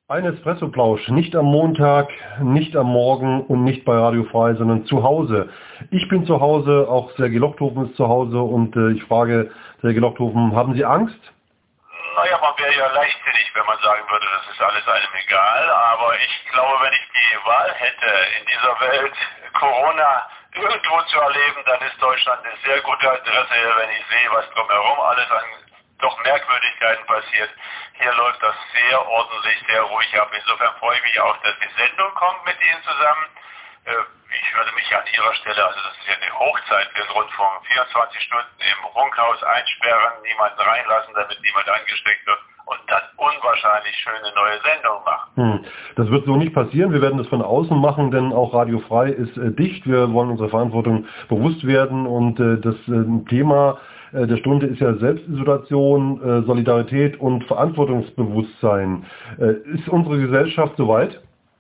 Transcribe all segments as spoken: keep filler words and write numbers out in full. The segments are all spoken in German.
Ein Espresso-Plausch, nicht am Montag, nicht am Morgen und nicht bei Radio Frei, sondern zu Hause. Ich bin zu Hause, auch Sergej Lochthofen ist zu Hause und äh, ich frage Sergej Lochthofen, haben Sie Angst? Naja, man wäre ja leichtsinnig, wenn man sagen würde, das ist alles einem egal, aber ich glaube, wenn ich die Wahl hätte, in dieser Welt Corona irgendwo zu erleben, dann ist Deutschland eine sehr gute Adresse, wenn ich sehe, was drumherum alles an doch Merkwürdigkeiten passiert. Hier läuft das sehr ordentlich, sehr ruhig ab. Insofern freue ich mich auch, dass die Sendung kommt mit Ihnen zusammen. Ich würde mich an Ihrer Stelle, also das ist ja eine Hochzeit für den Rundfunk, vierundzwanzig Stunden im Funkhaus einsperren, niemanden reinlassen, damit niemand angesteckt wird und dann unwahrscheinlich schöne neue Sendungen machen. Hm. Das wird so nicht passieren. Wir werden das von außen machen, denn auch Radio Frei ist äh, dicht. Wir wollen unserer Verantwortung bewusst werden und äh, das äh, Thema äh, der Stunde ist ja Selbstisolation, äh, Solidarität und Verantwortungsbewusstsein. Äh, ist unsere Gesellschaft soweit?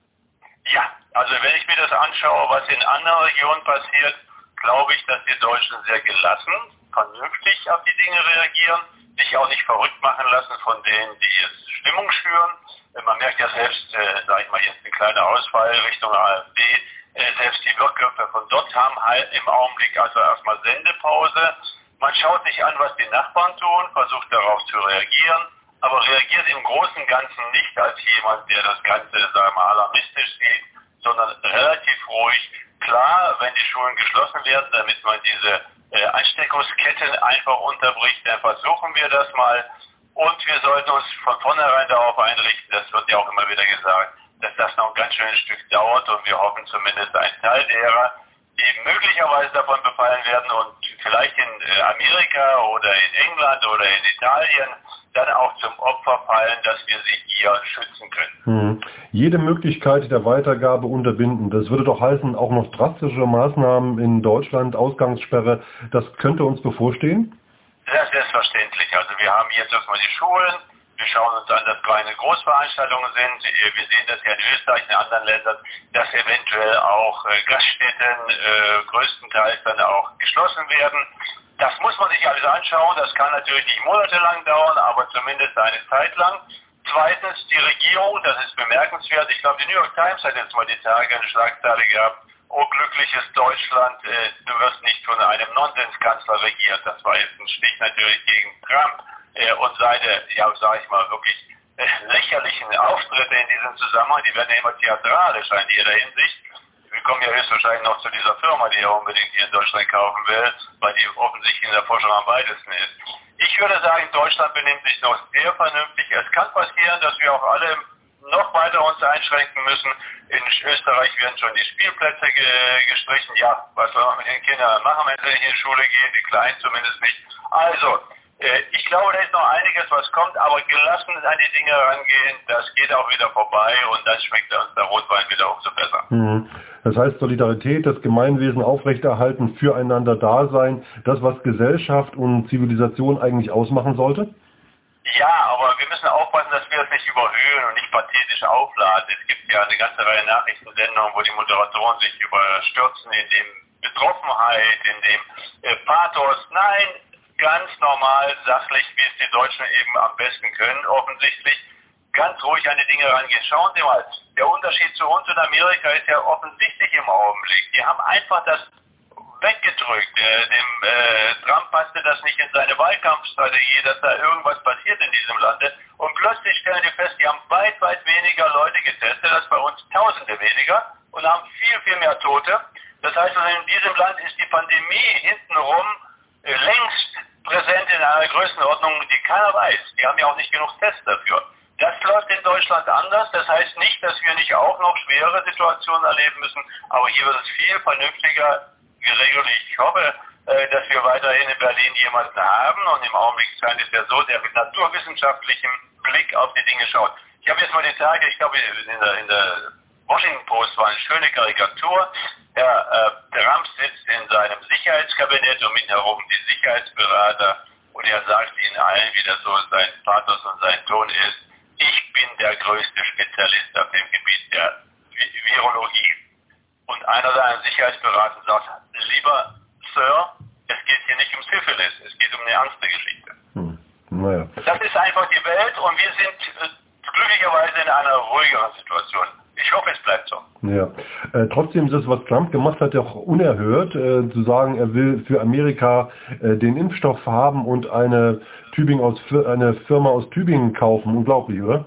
Ja, also wenn ich mir das anschaue, was in anderen Regionen passiert, glaube ich, dass die Deutschen sehr gelassen, vernünftig auf die Dinge reagieren, sich auch nicht verrückt machen lassen von denen, die jetzt Stimmung schüren. Man merkt ja selbst, äh, sage ich mal, jetzt ein kleiner Ausfall Richtung AfD, äh, selbst die Wirtschafter von dort haben halt im Augenblick also erstmal Sendepause. Man schaut sich an, was die Nachbarn tun, versucht darauf zu reagieren, aber reagiert im Großen und Ganzen nicht als jemand, der das Ganze, sagen wir mal, alarmistisch sieht, sondern relativ ruhig. Klar, wenn die Schulen geschlossen werden, damit man diese äh, Ansteckungsketten einfach unterbricht, dann versuchen wir das mal. Und wir sollten uns von vornherein darauf einrichten, das wird ja auch immer wieder gesagt, dass das noch ein ganz schönes Stück dauert und wir hoffen zumindest ein Teil derer, die möglicherweise davon befallen werden und vielleicht in Amerika oder in England oder in Italien dann auch zum Opfer fallen, dass wir sie hier schützen können. Hm. Jede Möglichkeit der Weitergabe unterbinden. Das würde doch heißen, auch noch drastische Maßnahmen in Deutschland, Ausgangssperre, das könnte uns bevorstehen? Sehr selbstverständlich. Also wir haben jetzt erstmal die Schulen. Wir schauen uns an, dass kleine Großveranstaltungen sind. Wir sehen das ja in Österreich, in anderen Ländern, dass eventuell auch äh, Gaststätten äh, größtenteils dann auch geschlossen werden. Das muss man sich alles anschauen. Das kann natürlich nicht monatelang dauern, aber zumindest eine Zeit lang. Zweitens, die Regierung, das ist bemerkenswert. Ich glaube, die New York Times hat jetzt mal die Tage eine Schlagzeile gehabt. Oh, glückliches Deutschland, äh, du wirst nicht von einem Nonsenskanzler regiert. Das war jetzt ein Stich natürlich gegen Trump äh, und seine, ja, sag ich mal, wirklich äh, lächerlichen Auftritte in diesem Zusammenhang. Die werden ja immer theatralisch in jeder Hinsicht. Wir kommen ja höchstwahrscheinlich noch zu dieser Firma, die er unbedingt hier in Deutschland kaufen will, weil die offensichtlich in der Forschung am weitesten ist. Ich würde sagen, Deutschland benimmt sich noch sehr vernünftig. Es kann passieren, dass wir auch alle noch weiter uns einschränken müssen. In Österreich werden schon die Spielplätze ge gestrichen. Ja, was soll man mit den Kindern machen, wenn sie nicht in die Schule gehen? Die Kleinen zumindest nicht. Also, äh, ich glaube, da ist noch einiges, was kommt, aber gelassen an die Dinge rangehen, das geht auch wieder vorbei und dann schmeckt uns der Rotwein wieder umso besser. Mhm. Das heißt Solidarität, das Gemeinwesen aufrechterhalten, füreinander da sein, das, was Gesellschaft und Zivilisation eigentlich ausmachen sollte? Ja, aber wir müssen aufpassen, dass wir das nicht überhöhen und nicht pathetisch aufladen. Es gibt ja eine ganze Reihe Nachrichtensendungen, wo die Moderatoren sich überstürzen in dem Betroffenheit, in dem äh, Pathos. Nein, ganz normal, sachlich, wie es die Deutschen eben am besten können, offensichtlich. Ganz ruhig an die Dinge rangehen. Schauen Sie mal, der Unterschied zu uns in Amerika ist ja offensichtlich im Augenblick. Die haben einfach das weggedrückt. Äh, dem äh, Trump passte das nicht in seine Wahlkampfstrategie, dass da irgendwas passiert in diesem Lande. Und plötzlich stellen die fest, die haben weit, weit weniger Leute getestet, als bei uns Tausende weniger und haben viel, viel mehr Tote. Das heißt, also in diesem Land ist die Pandemie hintenrum äh, längst präsent in einer Größenordnung, die keiner weiß. Die haben ja auch nicht genug Tests dafür. Das läuft in Deutschland anders. Das heißt nicht, dass wir nicht auch noch schwere Situationen erleben müssen, aber hier wird es viel vernünftiger geregelt. Ich hoffe, dass wir weiterhin in Berlin jemanden haben und im Augenblick scheint es ja so, der mit naturwissenschaftlichem Blick auf die Dinge schaut. Ich habe jetzt mal die Tage, ich glaube in der, in der Washington Post war eine schöne Karikatur. Herr äh, Trump sitzt in seinem Sicherheitskabinett und mit herum die Sicherheitsberater und er sagt ihnen allen, wie das so sein Pathos und sein Ton ist, ich bin der größte Spezialist auf dem Gebiet der Virologie. Und einer seiner Sicherheitsberater sagt, lieber Sir, es geht hier nicht um Syphilis, es geht um eine ernste Geschichte. Hm. Naja. Das ist einfach die Welt und wir sind äh, glücklicherweise in einer ruhigeren Situation. Ich hoffe, es bleibt so. Ja. Äh, trotzdem ist das, was Trump gemacht hat, ja auch unerhört, äh, zu sagen, er will für Amerika äh, den Impfstoff haben und eine Tübingen aus eine Firma aus Tübingen kaufen. Unglaublich, oder?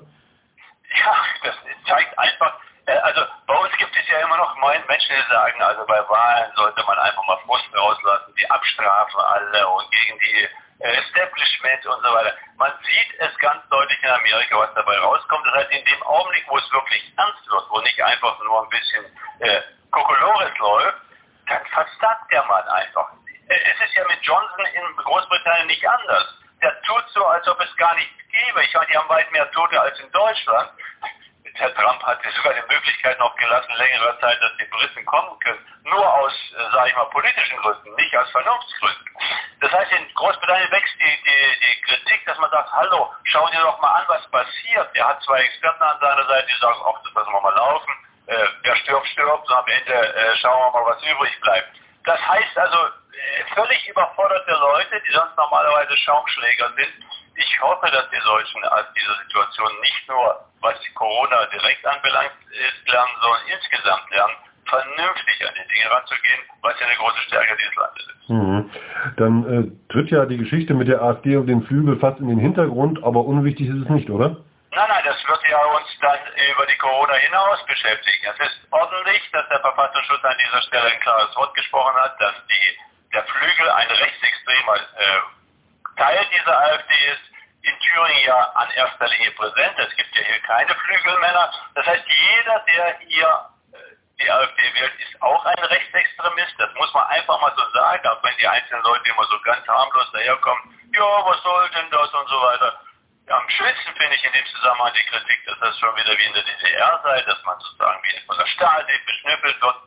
Ja, das zeigt einfach, äh, also bei uns gibt es ja immer noch Menschen, die sagen, also bei Wahlen sollte man einfach mal Frust rauslassen, die abstrafen alle und gegen die Establishment und so weiter. Man sieht es ganz deutlich in Amerika, was dabei rauskommt. Das heißt, in dem Augenblick, wo es wirklich ernst wird, wo nicht einfach nur ein bisschen äh, Kokolores läuft, dann versagt der Mann einfach. Es ist ja mit Johnson in Großbritannien nicht anders. Der tut so, als ob es gar nichts gäbe. Ich meine, die haben weit mehr Tote als in Deutschland. Herr Trump hat sogar die Möglichkeit noch gelassen, längere Zeit, dass die Briten kommen können. Nur aus, äh, sage ich mal, politischen Gründen, nicht aus Vernunftsgründen. Das heißt, in Großbritannien wächst die, die, die Kritik, dass man sagt, hallo, schau dir doch mal an, was passiert. Er hat zwei Experten an seiner Seite, die sagen, ach, das lassen wir mal laufen. Äh, wer stirbt, stirbt. Und am Ende äh, schauen wir mal, was übrig bleibt. Das heißt also, äh, völlig überforderte Leute, die sonst normalerweise Schaumschläger sind. Ich hoffe, dass die Deutschen aus dieser Situation nicht nur, was die Corona direkt anbelangt, ist, lernen, sondern insgesamt lernen, vernünftig an die Dinge ranzugehen, was ja eine große Stärke dieses Landes ist. Mhm. Dann äh, tritt ja die Geschichte mit der AfD und dem Flügel fast in den Hintergrund, aber unwichtig ist es nicht, oder? Nein, nein, das wird ja uns dann über die Corona hinaus beschäftigen. Es ist ordentlich, dass der Verfassungsschutz an dieser Stelle ein klares Wort gesprochen hat, dass die, der Flügel ein rechtsextremer äh, Teil dieser AfD ist, in Thüringen ja an erster Linie präsent. Es gibt ja hier keine Flügelmänner. Das heißt, jeder, der hier äh, die AfD wählt, ist auch ein Rechtsextremist. Das muss man einfach mal so sagen, auch wenn die einzelnen Leute immer so ganz harmlos daherkommen. Ja, was soll denn das und so weiter. Am schönsten finde ich in dem Zusammenhang die Kritik, dass das schon wieder wie in der D D R sei, dass man sozusagen wie von der Stasi beschnüffelt wird.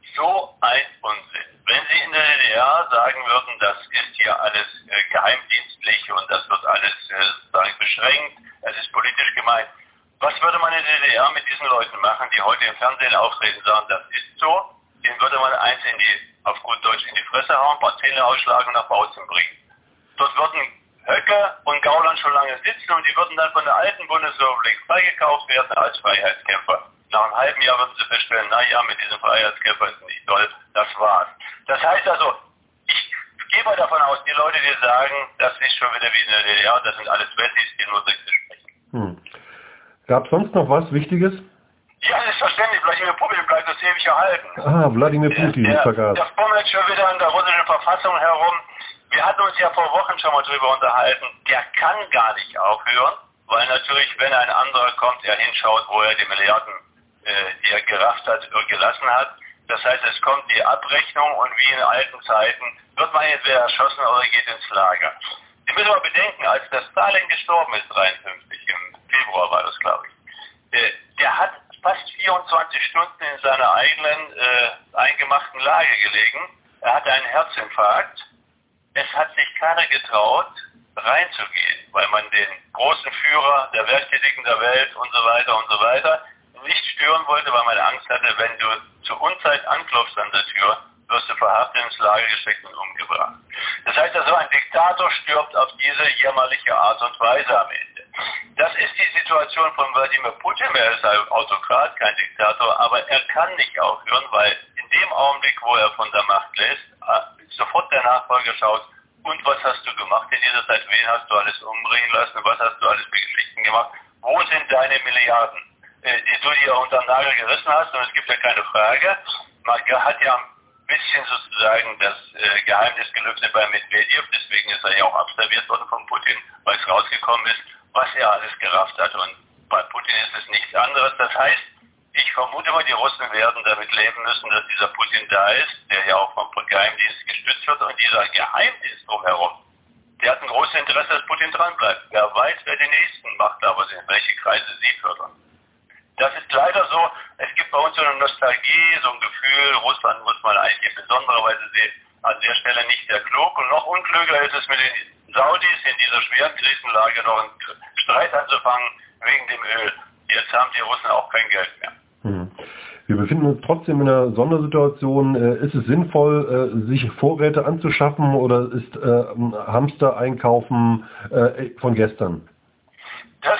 So ein Unsinn. Wenn Sie in der D D R sagen würden, das ist hier alles äh, geheimdienstlich und das wird alles äh, sozusagen beschränkt, es ist politisch gemeint, was würde man in der D D R mit diesen Leuten machen, die heute im Fernsehen auftreten und sagen, das ist so, denen würde man eins in die, auf gut Deutsch in die Fresse hauen, ein paar Zähne ausschlagen und nach Bautzen bringen. Dort würden Höcke und Gauland schon lange sitzen und die würden dann von der alten Bundesrepublik freigekauft werden als Freiheitskämpfer. Nach einem halben Jahr würden sie feststellen, naja, mit diesem Freiheitskämpfer ist nicht toll, das war's. Das heißt also, ich gehe mal davon aus, die Leute, die sagen, das ist schon wieder wie in der D D R, das sind alles Wessis, die nur Sächsisch sprechen. Hm. Gab es sonst noch was Wichtiges? Ja, selbstverständlich, Wladimir Putin bleibt das ewig erhalten. Ah, Wladimir Putin, der, ich vergaß. Der fummelt schon wieder in der russischen Verfassung herum. Wir hatten uns ja vor Wochen schon mal drüber unterhalten, der kann gar nicht aufhören, weil natürlich, wenn ein anderer kommt, er hinschaut, wo er die Milliarden, äh, die er gerafft hat, gelassen hat. Das heißt, es kommt die Abrechnung und wie in alten Zeiten wird man entweder erschossen oder geht ins Lager. Sie müssen mal bedenken, als der Stalin gestorben ist, dreiundfünfzig, im Februar war das, glaube ich, äh, der hat fast vierundzwanzig Stunden in seiner eigenen äh, eingemachten Lage gelegen. Er hatte einen Herzinfarkt. Es hat sich keiner getraut, reinzugehen, weil man den großen Führer der Werktätigen der Welt und so weiter und so weiter nicht stören wollte, weil man Angst hatte, wenn du zur Unzeit anklopfst an der Tür, wirst du verhaftet ins Lager gesteckt und umgebracht. Das heißt also, ein Diktator stirbt auf diese jämmerliche Art und Weise am Ende. Das ist die Situation von Wladimir Putin. Er ist ein Autokrat, kein Diktator, aber er kann nicht aufhören, weil in dem Augenblick, wo er von der Macht lässt, sofort der Nachfolger schaut, und was hast du gemacht in dieser Zeit, wen hast du alles umbringen lassen, was hast du alles für Geschichten gemacht, wo sind deine Milliarden, die du dir unter den Nagel gerissen hast, und es gibt ja keine Frage, man hat ja ein bisschen sozusagen das äh, Geheimnis gelüftet bei Medvedev, deswegen ist er ja auch abserviert worden von Putin, weil es rausgekommen ist, was er alles gerafft hat, und bei Putin ist es nichts anderes. Das heißt, ich vermute mal, die Russen werden damit leben müssen, dass dieser Putin da ist, der ja auch vom Geheimdienst gestützt wird, und dieser Geheimdienst drumherum, der hat ein großes Interesse, dass Putin dranbleibt. Wer weiß, wer die nächsten Machthaber sind, welche Kreise sie fördern. Das ist leider so, es gibt bei uns so eine Nostalgie, so ein Gefühl, Russland muss man eigentlich in besonderer Weise sehen, an der Stelle nicht sehr klug, und noch unklüger ist es mit den Saudis in dieser schweren Krisenlage noch einen Streit anzufangen wegen dem Öl. Jetzt haben die Russen auch kein Geld mehr. Hm. Wir befinden uns trotzdem in einer Sondersituation. Ist es sinnvoll, sich Vorräte anzuschaffen, oder ist äh, Hamster einkaufen äh, von gestern? Das ist echt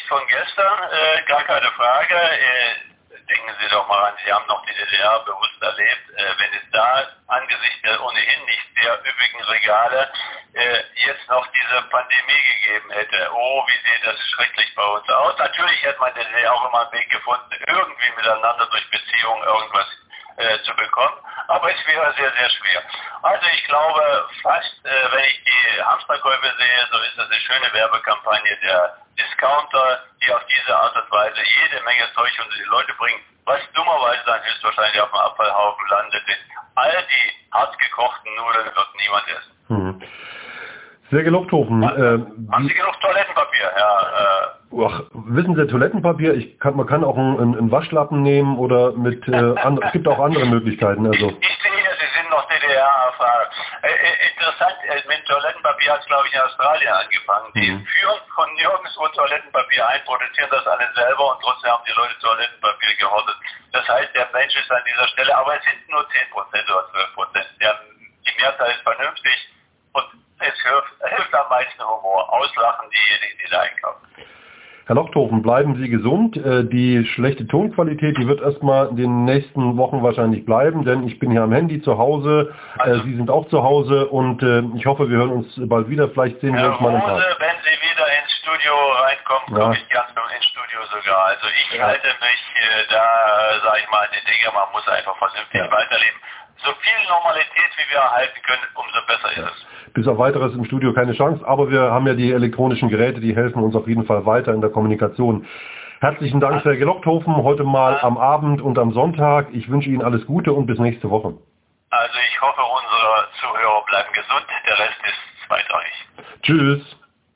von gestern, äh, gar keine Frage. Äh, denken Sie doch mal an, Sie haben noch die D D R bewusst erlebt, äh, wenn es da angesichts der ohnehin nicht sehr üppigen Regale äh, jetzt noch diese Pandemie gegeben hätte. Oh, wie sieht das schrecklich bei uns aus. Natürlich hätte man in der D D R auch immer einen Weg gefunden, irgendwie miteinander durch Beziehungen irgendwas äh, zu bekommen. Aber es wäre sehr, sehr schwer. Also ich glaube fast, äh, wenn ich die Hamsterkäufe sehe, so ist das eine schöne Werbekampagne der Discounter, die auf diese Art und Weise jede Menge Zeug unter die Leute bringen, was dummerweise dann höchstwahrscheinlich auf dem Abfallhaufen landet. Denn all die hart gekochten Nudeln wird niemand essen. Hm. Sehr Gelochthofen. Äh, haben Sie genug Toilettenpapier, Herr? Äh, ach, wissen Sie, Toilettenpapier, ich kann, man kann auch einen, einen Waschlappen nehmen oder mit, äh, and, es gibt auch andere Möglichkeiten. Also. Ich, ich sehe, Sie sind noch D D R-Erfahren. Äh, äh, interessant, äh, mit Toilettenpapier hat es, glaube ich, in Australien angefangen. Die Mhm. führen von nirgendwo Toilettenpapier ein, produzieren das alle selber und trotzdem haben die Leute Toilettenpapier gehortet. Das heißt, der Mensch ist an dieser Stelle, aber es sind nur zehn Prozent oder zwölf Prozent. Die Mehrzahl ist vernünftig und es hilft, hilft am meisten Humor. Auslachen diejenigen, die da einkaufen. Herr Lochthofen, bleiben Sie gesund. Die schlechte Tonqualität, die wird erstmal in den nächsten Wochen wahrscheinlich bleiben, denn ich bin hier am Handy zu Hause, also, Sie sind auch zu Hause und ich hoffe, wir hören uns bald wieder. Vielleicht sehen wir uns mal im Tag. Wenn Sie wieder ins Studio reinkommen, ja. komme ich ganz ins Studio sogar. Also ich ja. halte mich äh, da, sage ich mal, an die Dinge, man muss einfach vernünftig ja. weiterleben. So viel Normalität, wie wir erhalten können, umso besser ja. ist es. Bis auf weiteres im Studio keine Chance, aber wir haben ja die elektronischen Geräte, die helfen uns auf jeden Fall weiter in der Kommunikation. Herzlichen Dank, Herr Gelochthofen, heute mal ja. am Abend und am Sonntag. Ich wünsche Ihnen alles Gute und bis nächste Woche. Also ich hoffe, unsere Zuhörer bleiben gesund, der Rest ist zweitrangig. Tschüss.